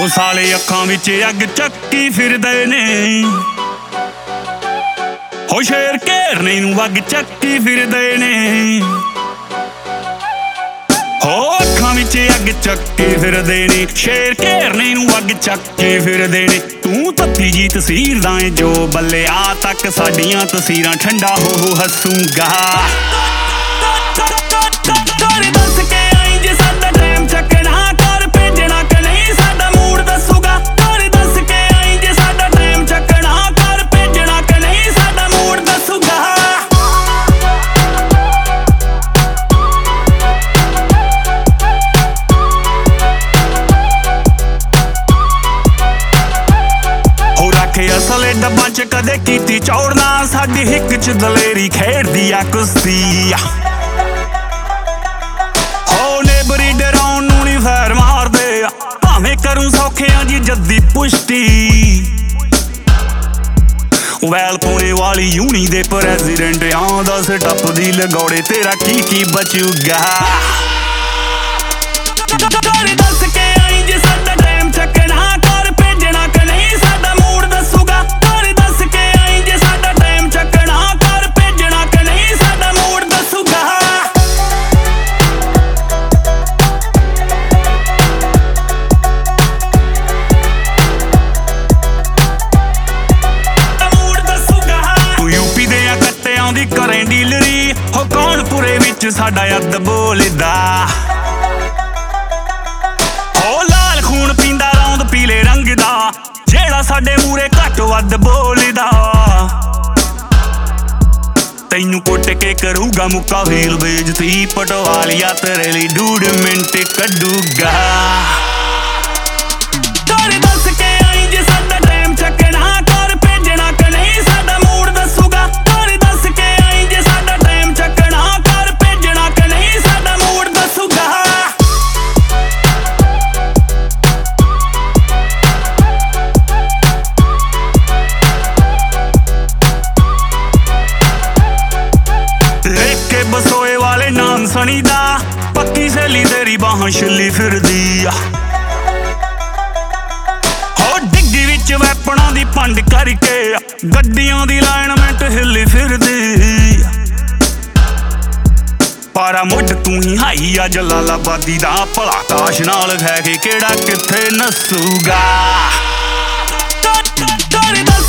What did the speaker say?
ਸਾਲੇ ਅੱਖਾਂ ਵਿੱਚ ਅੱਗ ਚੱਕੀ ਫਿਰਦੇ ਨੇ ਹੋ ਸ਼ੇਰ ਘੇਰਨੇ ਨੂੰ ਅੱਗ ਚੱਕੀ ਫਿਰਦੇ ਨੇ ਹੋ ਅੱਖਾਂ ਵਿੱਚ ਅੱਗ ਚੱਕੀ ਫਿਰਦੇ ਨੇ ਸ਼ੇਰ ਘੇਰਨੇ ਨੂੰ ਅੱਗ ਚੱਕੀ ਫਿਰਦੇ ਨੇ ਤੂੰ ਤੱਤੀ ਜੀ ਤਸਵੀਰ ਦਾ ਏ ਜੋ ਬੱਲਿਆ ਤੱਕ ਸਾਡੀਆਂ ਤਸਵੀਰਾਂ ਠੰਡਾ ਹੋ ਹੱਸੂਗਾ ਦੱਸ ਕੇ ਆਈ ਜੇ ਸਾਡਾ ਟਾਈਮ ਚੱਕਣਾ ਕਰ ਭੇਜਣਾ ਕਿ ਨਹੀਂ ਸਾਡਾ ਮੂਡ ਦੱਸੂਗਾ ਦੱਸ ਕੇ ਆਈ ਜੇ ਸਾਡਾ ਟਾਈਮ ਚੱਕਣਾ ਕਰ ਭੇਜਣਾ ਕਿ ਨਹੀਂ ਸਾਡਾ ਮੂਡ ਦੱਸੂਗਾ ਹੋ ਰੱਖੇ ਅਸਲੇ ਡੱਬਾਂ ਚ ਕਦੇ ਕੀਤੀ ਚੌੜਨਾ ਸਾਡੀ ਹਿੱਕ ਚ ਦਲੇਰੀ ਖੇਡਦੀ ਆ ਕੁਸ਼ਤੀ ਫੈਰ ਮਾਰਦੇ ਆ ਭਾਵੇਂ ਕਰੂੰ ਸੌਖਿਆਂ ਜੀ ਜੱਦੀ ਪੁਸ਼ਟੀ ਵੈਲ ਪੁਣੇ ਵਾਲੀ ਯੂਨੀ ਦੇ ਪ੍ਰੈਜ਼ੀਡੈਂਟ ਆਂ ਦੱਸ ਟੱਪ ਦੀ ਲਗੌੜੇ ਤੇਰਾ ਕੀ ਬਚੂਗਾ ਦੱਸ ਕੇ ਆਈ ਜੇ ਸਾਡਾ ਟਾਈਮ ਚੱਕਣਾ ਕਰ ਭੇਜਣਾ ਕਿ ਨਹੀਂ ਸਾਡਾ ਮੂਡ ਦੱਸੂਗਾ ਦੱਸ ਕੇ ਆਈ ਜੇ ਸਾਡਾ ਟਾਈਮ ਚੱਕਣਾ ਕਰ ਭੇਜਣਾ ਕਿ ਨਹੀਂ ਸਾਡਾ ਮੂਡ ਦੱਸੂਗਾ ਦੀ ਕਰੇ ਡੀਲਰੀ ਹੋ ਕੌਣਪੁਰੇ ਵਿੱਚ ਸਾਡਾ ਅੱਧ ਬੋਲਦਾ ਹੋ ਲਾਲ ਖੂਨ ਪੀਂਦਾ ਰੌਂਦ ਪੀਲੇ ਰੰਗ ਦਾ ਜਿਹੜਾ ਸਾਡੇ ਮੂਰੇ ਘੱਟ ਵੱਧ ਬੋਲਦਾ ਤੈਨੂੰ ਕੁੱਟ ਕੇ ਕਰੂਗਾ ਮੁੱਕਾ ਵੀਲ ਬੇਇੱਜ਼ਤੀ ਪਟਵਾਲੀਆ ਤੇਰੇ ਲਈ 2 ਮਿੰਟ ਕੱਢੂਗਾ ਦੱਸ ਕੇ ਆਈ ਜੇ ਸਾਡਾ ਟਾਈਮ ਚੱਕਣਾ ਕਰ ਭੇਜਣਾ ਕਿ ਨਹੀਂ ਸਾਡਾ ਮੂਡ ਦੱਸੂਗਾ ਦੱਸ ਕੇ ਆਈ ਜੇ ਸਾਡਾ ਟਾਈਮ ਚੱਕਣਾ ਕਰ ਭੇਜਣਾ ਕਿ ਨਹੀਂ ਸਾਡਾ ਮੂਡ ਦੱਸੂਗਾ ਕੇ ਬਸੋਏ ਵਾਲੇ ਨਾਮ ਸਣੀ ਦਾ ਪੱਕੀ ਸਹੇਲੀ ਤੇਰੀ ਬਾਹਾਂ ਛਿੱਲੀ ਫਿਰਦੀ ਆ ਵੈਪਣਾ ਦੀ ਪੰਡ ਕਰਕੇ ਗੱਡੀਆਂ ਦੀ ਲਾਈਨਮੈਂਟ ਹਿੱਲੀ ਫਿਰਦੀ ਪਾਰਾ ਮੁੱਢ ਤੂੰ ਹੀ ਹਾਈ ਆ ਜਲਾਲਾਬਾਦੀ ਦਾ ਭਲਾ ਕਾਸ਼ ਨਾਲ ਹੈ ਕਿ ਕਿਹੜਾ ਕਿੱਥੇ ਨੱਸੂਗਾ ਦੱਸ